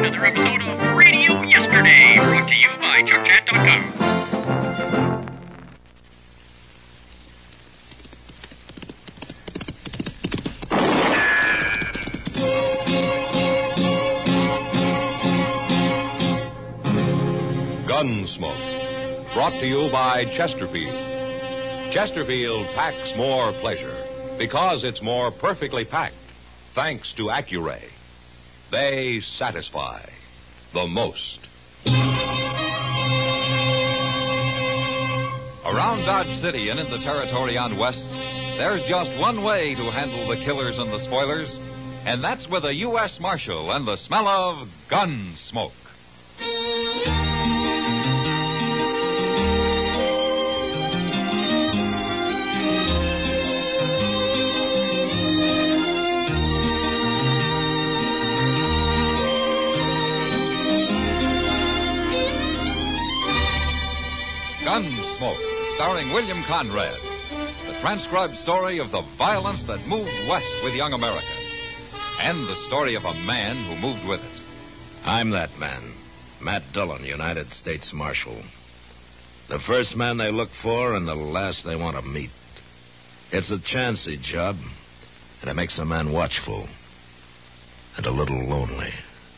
another episode of Radio Yesterday, brought to you by ChuckChat.com. Gunsmoke, brought to you by Chesterfield. Chesterfield packs more pleasure because it's more perfectly packed, thanks to Accuray. They satisfy the most. Around Dodge City and in the territory on West, there's just one way to handle the killers and the spoilers, and that's with a U.S. Marshal and the smell of gun smoke. Gunsmoke, starring William Conrad. The transcribed story of the violence that moved west with young America. And the story of a man who moved with it. I'm that man, Matt Dillon, United States Marshal. The first man they look for and the last they want to meet. It's a chancy job, and it makes a man watchful and a little lonely.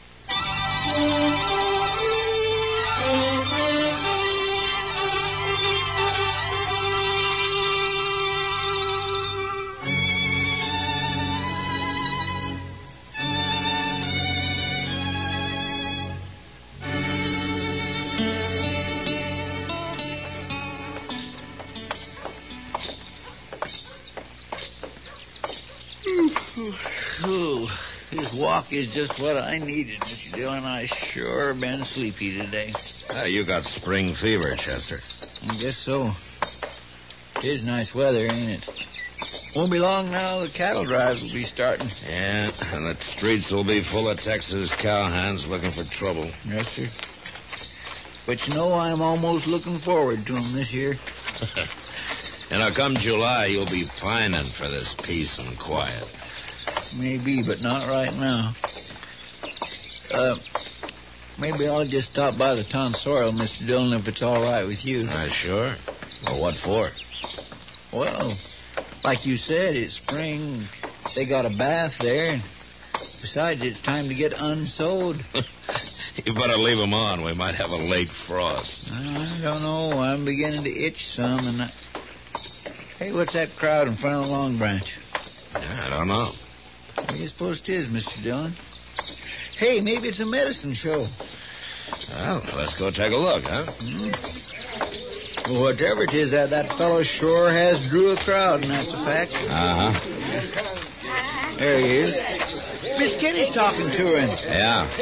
This walk is just what I needed, Mr. Dillon. I sure been sleepy today. You got spring fever, Chester. I guess so. It is nice weather, ain't it? Won't be long now. The cattle drives will be starting. Yeah, and the streets will be full of Texas cowhands looking for trouble. Yes, sir. But you know, I'm almost looking forward to them this year. Come July, you'll be pining for this peace and quiet. Maybe, but not right now. Maybe I'll just stop by the tonsorial, Mr. Dillon, if it's all right with you. Sure. Well, what for? Well, like you said, it's spring. They got a bath there. And besides, it's time to get unsewed. You better leave them on. We might have a late frost. I don't know. I'm beginning to itch some. And Hey, what's that crowd in front of the Long Branch? I don't know. What do you suppose it is, Mr. Dillon? Hey, maybe it's a medicine show. Well, let's go take a look, huh? Well, whatever it is, that fellow sure has drew a crowd, and that's a fact. There he is. Miss Kitty's talking to him. Yeah.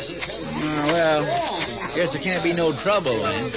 Well, guess there can't be no trouble, then.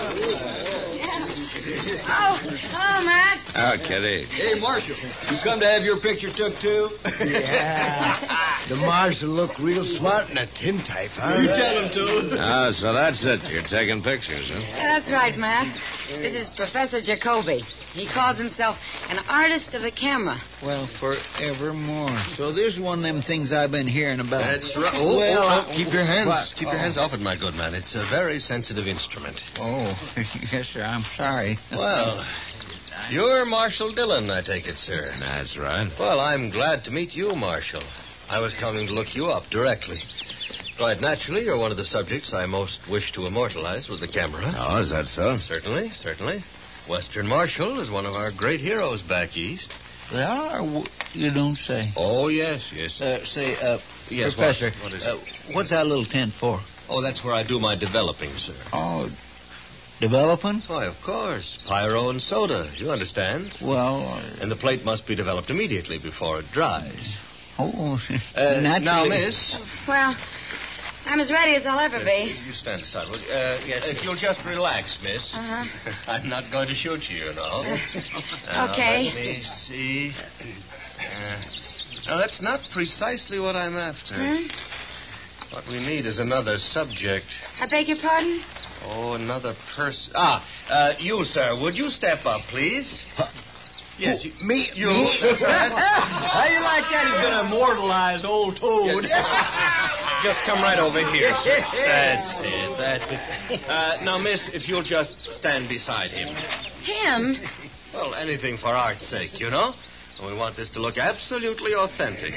Oh, hello, Matt. Oh, Kitty. Hey, Marshal, you come to have your picture took, too? Yeah. The Marshal look real smart in a tintype, huh? You tell him to. So that's it. You're taking pictures, huh? That's right, Matt. This is Professor Jacoby. He calls himself an artist of the camera. Well, forevermore. So this is one of them things I've been hearing about. That's right. Keep your hands off it, my good man. It's a very sensitive instrument. Oh, yes, sir. I'm sorry. Well, you're Marshal Dillon, I take it, sir. That's right. Well, I'm glad to meet you, Marshal. I was coming to look you up directly. Quite naturally, you're one of the subjects I most wish to immortalize with the camera. Oh, is that so? Certainly, certainly. Western Marshal is one of our great heroes back east. They are? You don't say. Oh, yes. Yes, Professor, what is it? What's that little tent for? Oh, that's where I do my developing, sir. Oh, developing? Why, of course. Pyro and soda, you understand? Well... And the plate must be developed immediately before it dries. Oh, naturally. Now, miss... Well, I'm as ready as I'll ever be. You stand aside, will you? Yes, if you'll just relax, miss. Uh-huh. I'm not going to shoot you, you know. Okay. Let me see. Now, that's not precisely what I'm after. What we need is another subject. I beg your pardon? Oh, another person. You, sir, would you step up, please? Yes, me. That's right. How you like that? He's going to immortalize old Toad. Just come right over here, sir. That's it. Now, miss, if you'll just stand beside him. Him? Well, anything for art's sake, you know. We want this to look absolutely authentic.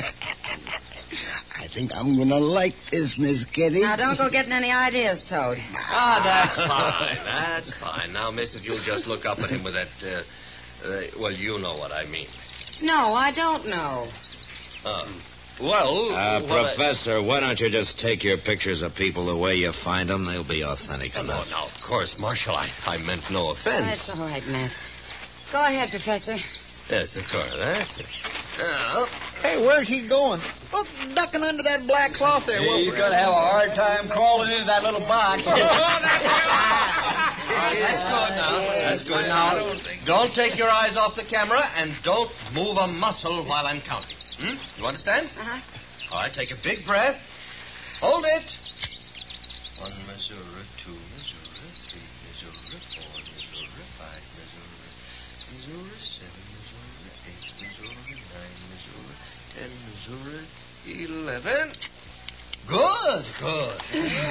I think I'm going to like this, Miss Kitty. Now, don't go getting any ideas, Toad. That's fine. That's fine. Now, miss, if you'll just look up at him with that, well, you know what I mean. No, I don't know. Professor, why don't you just take your pictures of people the way you find them? They'll be authentic enough. No, of course, Marshal. I meant no offense. That's all right, Matt. Go ahead, Professor. Yes, of course. That's it. Now, Hey, where's he going? Look, ducking under that black cloth there. You're going to have a hard time crawling into that little box. That's good now. That's good now. Don't take your eyes off the camera and don't move a muscle while I'm counting. You understand? Uh-huh. All right, take a big breath. Hold it. 1 Missouri, 2 Missouri, 3 Missouri, 4 Missouri, 5 Missouri, Missouri, 7 Missouri, 8 Missouri, 9 Missouri, 10 Missouri, 11. Good. Well,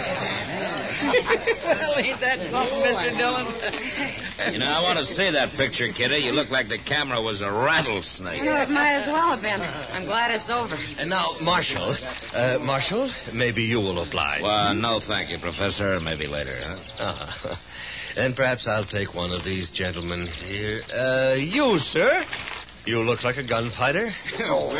ain't that something, Mr. Dillon? You know, I want to see that picture, Kitty. You look like the camera was a rattlesnake. Well, it might as well have been. I'm glad it's over. And now, Marshal, maybe you will oblige. Well, no, thank you, Professor. Maybe later, huh? And perhaps I'll take one of these gentlemen here. You, sir. You look like a gunfighter. No?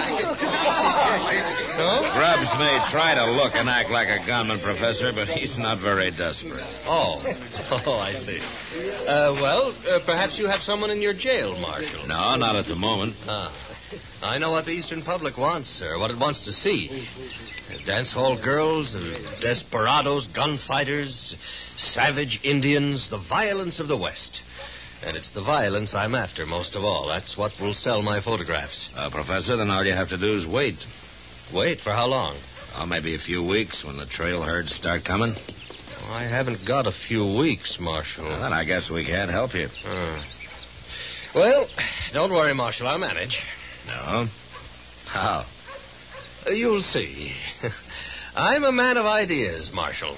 Grubbs may try to look and act like a gunman, Professor, but he's not very desperate. Oh, I see. Perhaps you have someone in your jail, Marshal. No, not at the moment. I know what the Eastern public wants, sir, what it wants to see. Dance hall girls, desperados, gunfighters, savage Indians, the violence of the West. And it's the violence I'm after most of all. That's what will sell my photographs. Professor, then all you have to do is wait. Wait for how long? Maybe a few weeks when the trail herds start coming. I haven't got a few weeks, Marshal. Well, then I guess we can't help you. Well, don't worry, Marshal. I'll manage. No? How? You'll see. I'm a man of ideas, Marshal.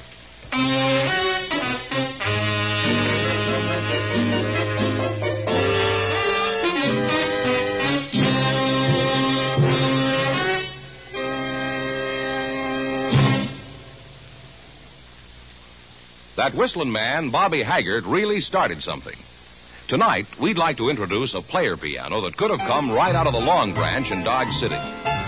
That whistling man, Bobby Haggart, really started something. Tonight, we'd like to introduce a player piano that could have come right out of the Long Branch in Dodge City.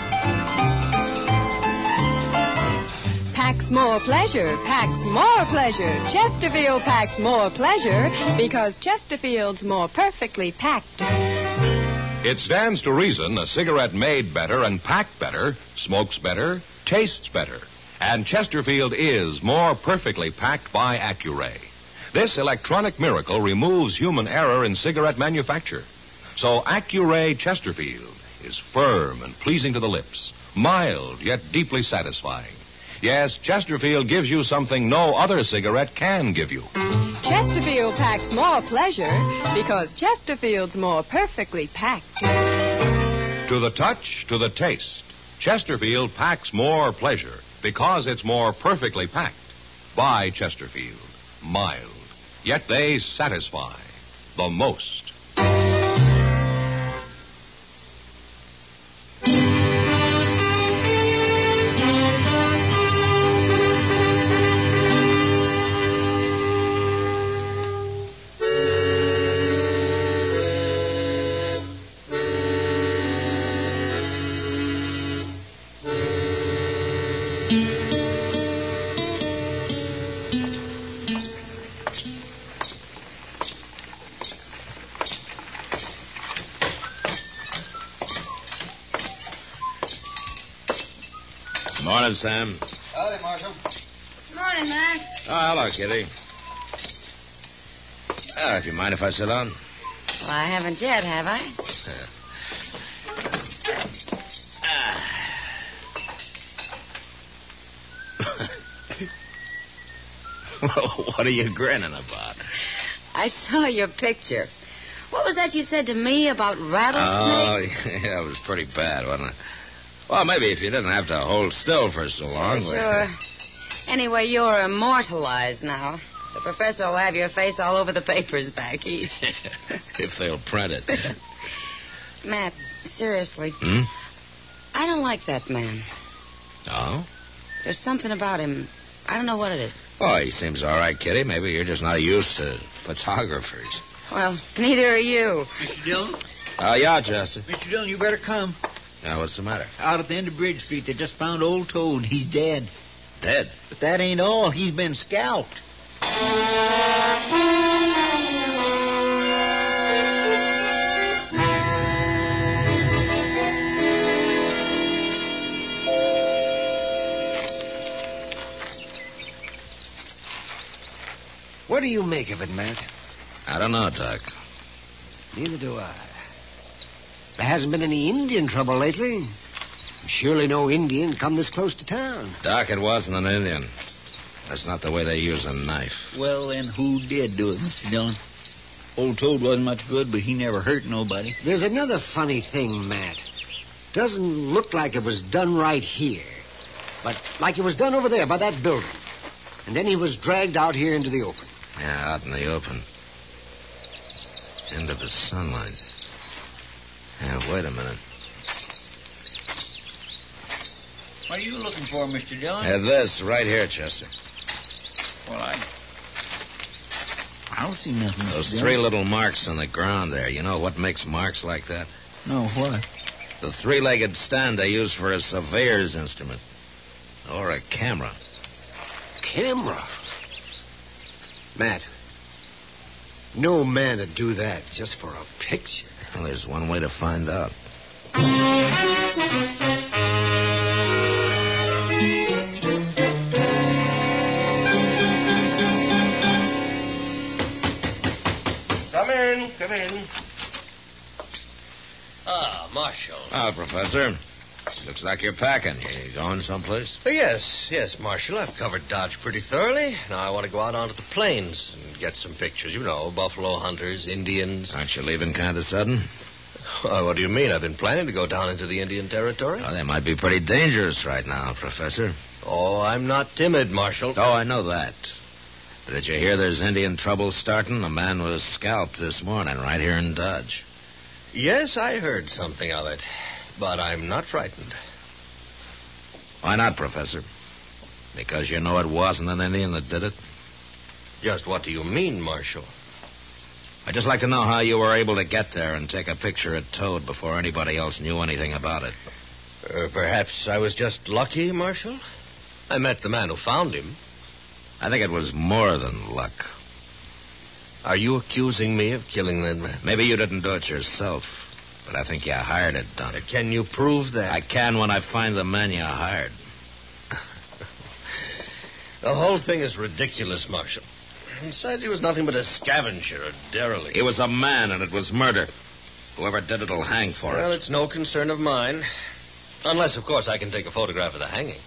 Packs more pleasure, packs more pleasure. Chesterfield packs more pleasure because Chesterfield's more perfectly packed. It stands to reason a cigarette made better and packed better, smokes better, tastes better. And Chesterfield is more perfectly packed by Accuray. This electronic miracle removes human error in cigarette manufacture. So Accuray Chesterfield is firm and pleasing to the lips, mild yet deeply satisfying. Yes, Chesterfield gives you something no other cigarette can give you. Chesterfield packs more pleasure because Chesterfield's more perfectly packed. To the touch, to the taste, Chesterfield packs more pleasure because it's more perfectly packed by Chesterfield. Mild, yet they satisfy the most. Morning, Sam. Howdy, Marshal. Morning, Max. Oh, hello, Kitty. If you mind if I sit down? Well, I haven't yet, have I? Well, what are you grinning about? I saw your picture. What was that you said to me about Oh, rattlesnakes? yeah, it was pretty bad, wasn't it? Well, maybe if you didn't have to hold still for so long. Sure. Anyway, you're immortalized now. The professor will have your face all over the papers back east. If they'll print it. Matt, seriously. Hmm? I don't like that man. Oh? There's something about him. I don't know what it is. Oh, he seems all right, Kitty. Maybe you're just not used to photographers. Well, neither are you. Mr. Dillon? Yeah, Chester. Mr. Dillon, you better come. Now, what's the matter? Out at the end of Bridge Street, they just found old Toad. He's dead. Dead? But that ain't all. He's been scalped. What do you make of it, Matt? I don't know, Doc. Neither do I. There hasn't been any Indian trouble lately. Surely no Indian come this close to town. Doc, it wasn't an Indian. That's not the way they use a knife. Well, then who did do it, Mr. Dillon? Old Toad wasn't much good, but he never hurt nobody. There's another funny thing, Matt. Doesn't look like it was done right here, but like it was done over there by that building. And then he was dragged out here into the open. Yeah, out in the open. Into the sunlight. Yeah, wait a minute. What are you looking for, Mr. Dillon? Yeah, this right here, Chester. Well, I don't see nothing. Mr. Those Dillon. 3 little marks on the ground there. You know what makes marks like that? No, what? The 3-legged stand they use for a surveyor's instrument. Or a camera. Camera? Matt, no man would do that just for a picture. Well, there's one way to find out. Come in, come in. Ah, Marshal. Ah, Professor. Looks like you're packing. You going someplace? Yes, Marshal. I've covered Dodge pretty thoroughly. Now I want to go out onto the plains and get some pictures. You know, buffalo hunters, Indians. Aren't you leaving kind of sudden? What do you mean? I've been planning to go down into the Indian Territory. Oh, they might be pretty dangerous right now, Professor. Oh, I'm not timid, Marshal. Oh, I know that. But did you hear there's Indian trouble starting? A man was scalped this morning right here in Dodge. Yes, I heard something of it. But I'm not frightened. Why not, Professor? Because you know it wasn't an Indian that did it? Just what do you mean, Marshal? I'd just like to know how you were able to get there and take a picture of Toad before anybody else knew anything about it. Perhaps I was just lucky, Marshal. I met the man who found him. I think it was more than luck. Are you accusing me of killing that man? Maybe you didn't do it yourself, but I think you hired it done. Can you prove that? I can when I find the men you hired. The whole thing is ridiculous, Marshal. Besides, he was nothing but a scavenger, a derelict. He was a man, and it was murder. Whoever did it'll hang for it. Well, it's no concern of mine. Unless, of course, I can take a photograph of the hanging.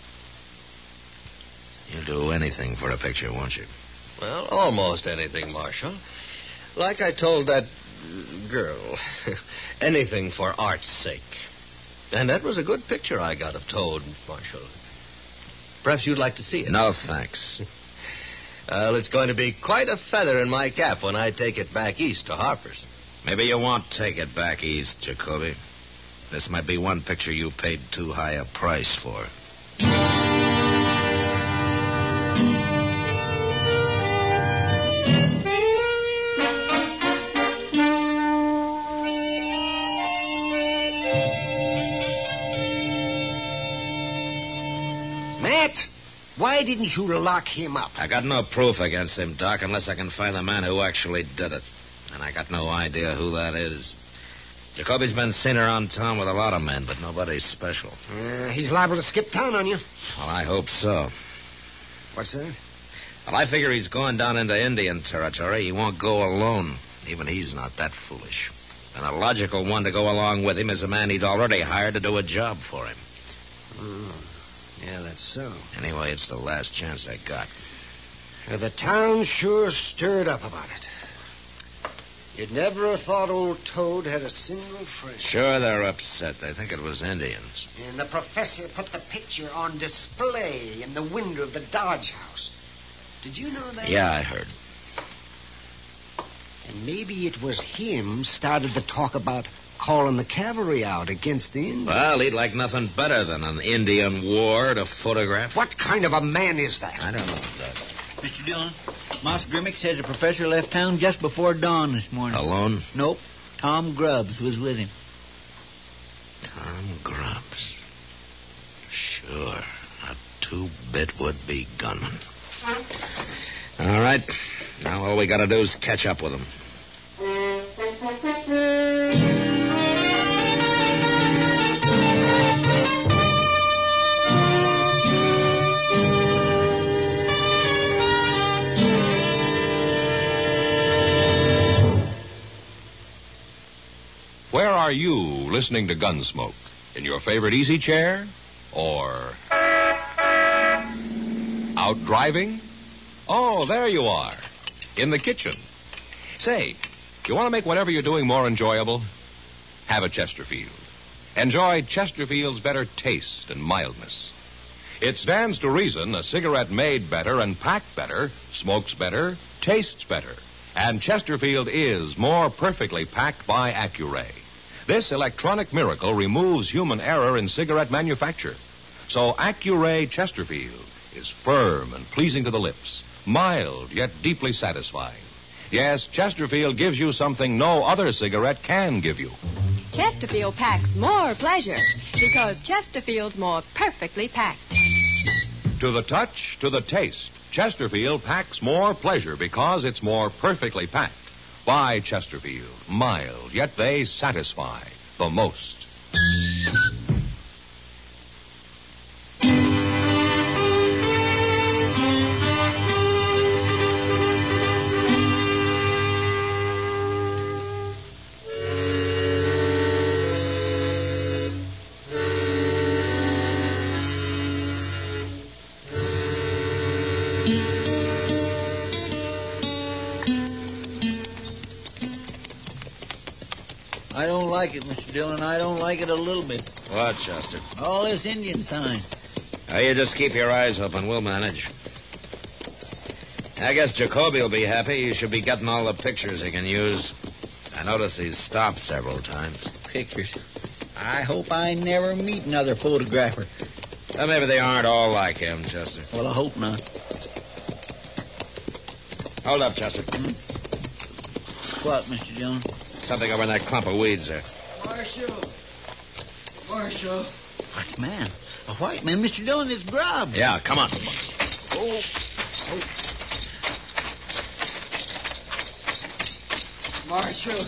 You'll do anything for a picture, won't you? Well, almost anything, Marshal. Like I told that girl. Anything for art's sake. And that was a good picture I got of Toad, Marshal. Perhaps you'd like to see it. No, thanks. Well, it's going to be quite a feather in my cap when I take it back east to Harper's. Maybe you won't take it back east, Jacoby. This might be one picture you paid too high a price for. Matt, why didn't you lock him up? I got no proof against him, Doc, unless I can find the man who actually did it. And I got no idea who that is. Jacoby's been seen around town with a lot of men, but nobody's special. He's liable to skip town on you. Well, I hope so. What's that? Well, I figure he's going down into Indian territory. He won't go alone. Even he's not that foolish. And a logical one to go along with him is a man he'd already hired to do a job for him. Yeah, that's so. Anyway, it's the last chance I got. The town's sure stirred up about it. You'd never have thought old Toad had a single friend. Sure, they're upset. They think it was Indians. And the professor put the picture on display in the window of the Dodge house. Did you know that? Yeah, I heard. And maybe it was him started the talk about calling the cavalry out against the Indians. Well, he'd like nothing better than an Indian war to photograph. What kind of a man is that? I don't know, Doug. Mr. Dillon, Moss Grimmick says the professor left town just before dawn this morning. Alone? Nope. Tom Grubbs was with him. Tom Grubbs. Sure. A two-bit would-be gunman. All right. Now all we got to do is catch up with him. Where are you listening to Gunsmoke? In your favorite easy chair? Or out driving? Oh, there you are. In the kitchen. Say, you want to make whatever you're doing more enjoyable? Have a Chesterfield. Enjoy Chesterfield's better taste and mildness. It stands to reason a cigarette made better and packed better, smokes better, tastes better. And Chesterfield is more perfectly packed by Accuray. This electronic miracle removes human error in cigarette manufacture. So Accuray Chesterfield is firm and pleasing to the lips, mild yet deeply satisfying. Yes, Chesterfield gives you something no other cigarette can give you. Chesterfield packs more pleasure because Chesterfield's more perfectly packed. To the touch, to the taste, Chesterfield packs more pleasure because it's more perfectly packed. By Chesterfield, mild, yet they satisfy the most. I don't like it, Mr. Dillon. I don't like it a little bit. What, Chester? All this Indian sign. Now, you just keep your eyes open. We'll manage. I guess Jacoby will be happy. He should be getting all the pictures he can use. I noticed he's stopped several times. Pictures. I hope I never meet another photographer. Well, maybe they aren't all like him, Chester. Well, I hope not. Hold up, Chester. What, Mr. Dillon? Something over in that clump of weeds there. Marshal. What man? A white man, Mr. Dillon, is Grubbs. Yeah, come on. Oh. Marshal.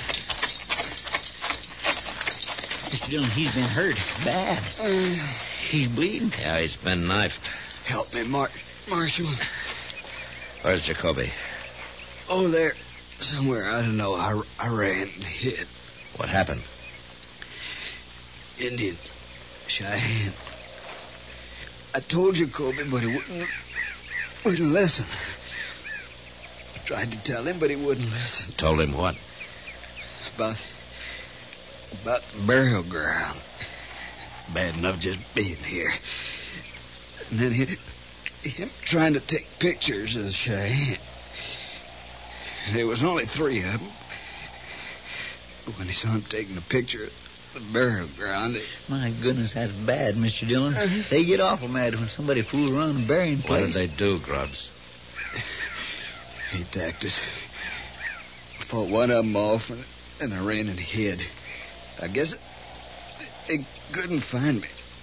Mr. Dillon, he's been hurt. Bad. He's bleeding. Yeah, he's been knifed. Help me, Marshal. Where's Jacoby? Oh, there. Somewhere, I don't know. I ran and hid. What happened? Indian. Cheyenne. I told Jacoby, but he wouldn't listen. I tried to tell him, but he wouldn't listen. Told him what? About the burial ground. Bad enough just being here. And then him trying to take pictures of Cheyenne. There was only 3 of them. When he saw him taking a picture of the burial ground... My goodness, that's bad, Mr. Dillon. They get awful mad when somebody fools around a burying place. What did they do, Grubbs? He attacked us. I fought one of them off, and I ran and hid. I guess they couldn't find me.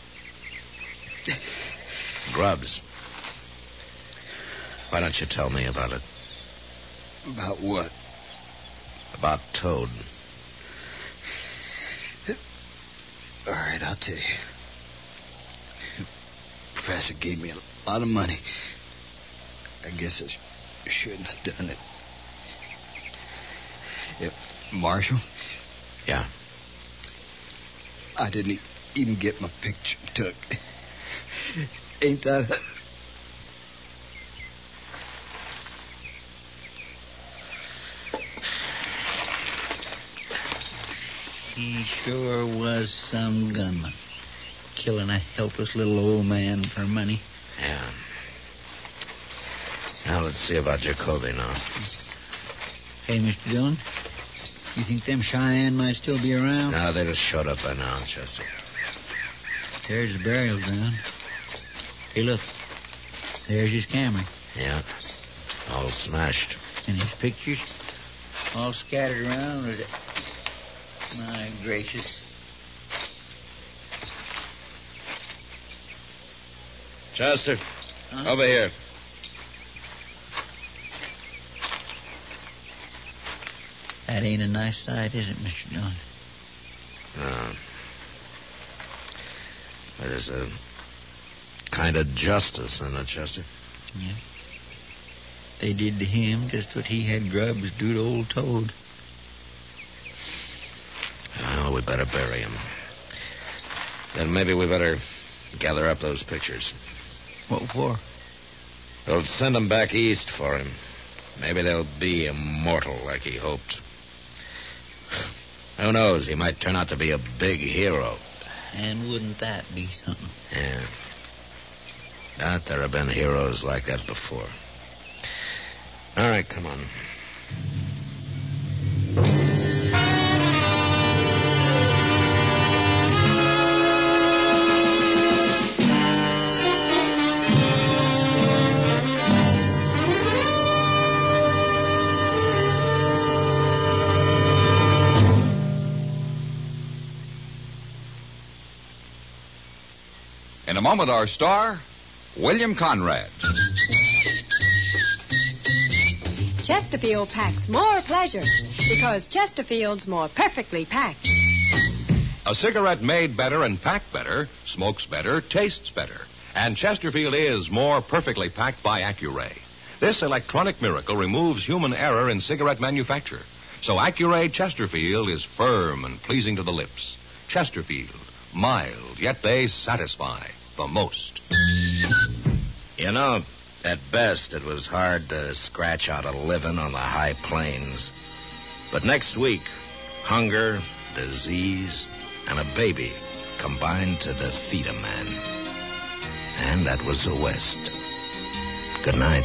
Grubbs. Why don't you tell me about it? About what? About Toad. All right, I'll tell you. The professor gave me a lot of money. I guess I shouldn't have done it. Marshal? Yeah? I didn't even get my picture took. Ain't that... sure was some gunman. Killing a helpless little old man for money. Yeah. Now, let's see about Jacoby now. Hey, Mr. Dillon, you think them Cheyenne might still be around? No, they just showed up by now, Chester. There's the burial ground. Hey, look. There's his camera. Yeah. All smashed. And his pictures all scattered around with it. My gracious. Chester, over here. That ain't a nice sight, is it, Mr. Dillon? No. But there's a kind of justice in it, Chester. Yeah. They did to him just what he had grubs do to old Toad. Well, we better bury him. Then maybe we better gather up those pictures. What for? We'll send them back east for him. Maybe they'll be immortal like he hoped. Who knows? He might turn out to be a big hero. And wouldn't that be something? Yeah. But there have been heroes like that before. All right, come on. In a moment, our star, William Conrad. Chesterfield packs more pleasure because Chesterfield's more perfectly packed. A cigarette made better and packed better, smokes better, tastes better. And Chesterfield is more perfectly packed by Accuray. This electronic miracle removes human error in cigarette manufacture. So Accuray Chesterfield is firm and pleasing to the lips. Chesterfield, mild, yet they satisfy the most. You know, at best, it was hard to scratch out a living on the high plains. But next week, hunger, disease, and a baby combined to defeat a man. And that was the West. Good night.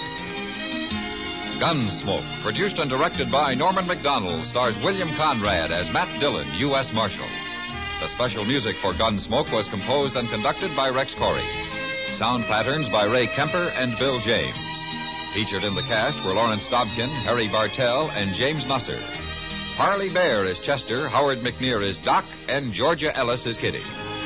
Gunsmoke, produced and directed by Norman McDonald, stars William Conrad as Matt Dillon, U.S. Marshal. The special music for Gunsmoke was composed and conducted by Rex Corey. Sound patterns by Ray Kemper and Bill James. Featured in the cast were Lawrence Dobkin, Harry Bartell, and James Nusser. Harley Bear is Chester, Howard McNear is Doc, and Georgia Ellis is Kitty.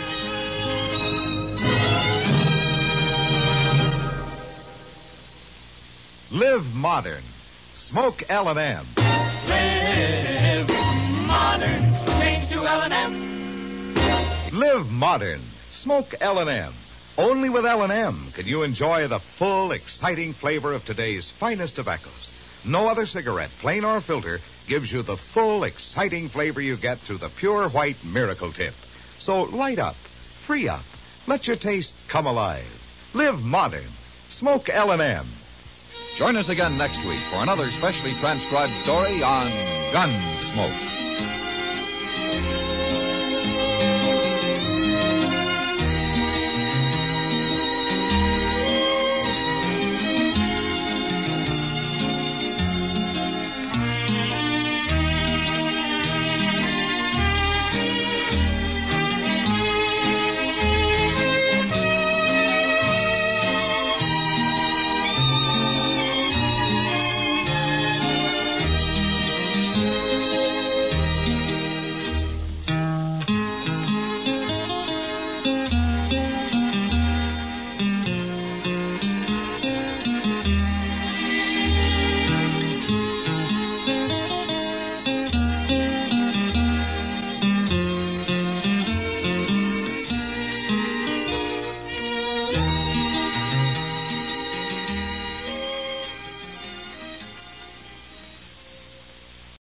Live modern. Smoke L&M. Live modern. Change to L&M. Live modern. Smoke L&M. Only with L&M can you enjoy the full, exciting flavor of today's finest tobaccos. No other cigarette, plain or filter, gives you the full, exciting flavor you get through the pure white Miracle Tip. So light up, free up, let your taste come alive. Live modern. Smoke L&M. Join us again next week for another specially transcribed story on Gunsmoke.